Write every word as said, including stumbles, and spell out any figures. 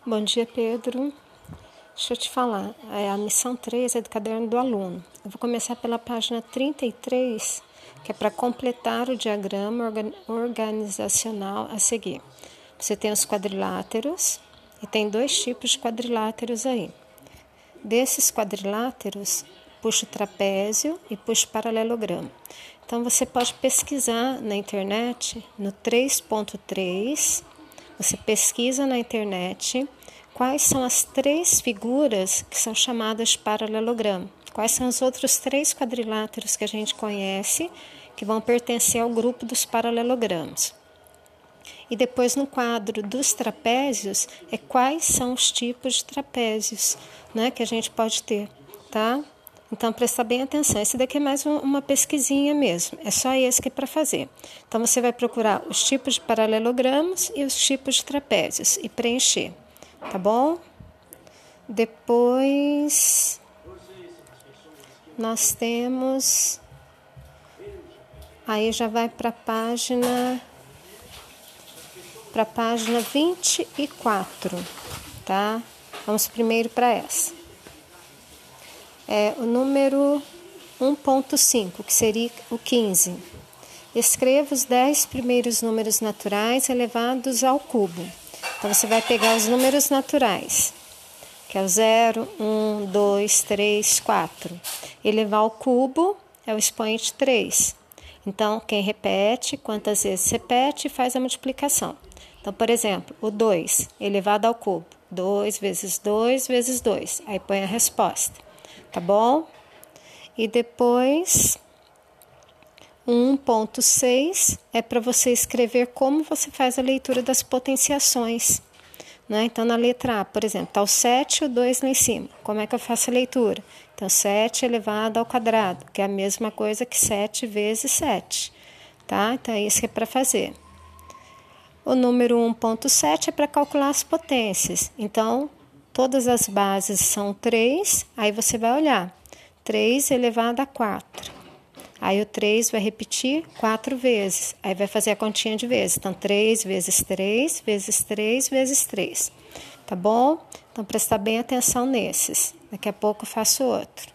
Bom dia, Pedro. Deixa eu te falar, é a missão três é do caderno do aluno. Eu vou começar pela página trinta e três, que é para completar o diagrama organizacional a seguir. Você tem os quadriláteros e tem dois tipos de quadriláteros aí. Desses quadriláteros, puxa o trapézio e puxa o paralelogramo. Então, você pode pesquisar na internet, no três ponto três, você pesquisa na internet quais são as três figuras que são chamadas de paralelogramo. Quais são os outros três quadriláteros que a gente conhece que vão pertencer ao grupo dos paralelogramos. E depois no quadro dos trapézios é quais são os tipos de trapézios, né, que a gente pode ter, tá? Então, presta bem atenção. Esse daqui é mais uma pesquisinha mesmo. É só esse que é para fazer. Então, você vai procurar os tipos de paralelogramos e os tipos de trapézios e preencher. Tá bom? Depois, nós temos... Aí já vai para a página... Para a página vinte e quatro, tá? Vamos primeiro para essa. É o número um ponto cinco, que seria o quinze. Escreva os dez primeiros números naturais elevados ao cubo. Então, você vai pegar os números naturais, que é o zero, um, dois, três, quatro. Elevar ao cubo é o expoente três. Então, quem repete, quantas vezes repete, faz a multiplicação. Então, por exemplo, o dois elevado ao cubo. dois vezes dois vezes dois. Aí põe a resposta. Tá bom? E depois, um ponto seis é para você escrever como você faz a leitura das potenciações. Né? Então, na letra A, por exemplo, está o sete e o dois lá em cima. Como é que eu faço a leitura? Então, sete elevado ao quadrado, que é a mesma coisa que sete vezes sete. Tá? Então, é isso que é para fazer. O número um ponto sete é para calcular as potências. Então, todas as bases são três, aí você vai olhar. três elevado a quatro. Aí o três vai repetir quatro vezes. Aí vai fazer a continha de vezes. Então, três vezes três, vezes três, vezes três. Tá bom? Então, prestar bem atenção nesses. Daqui a pouco eu faço outro.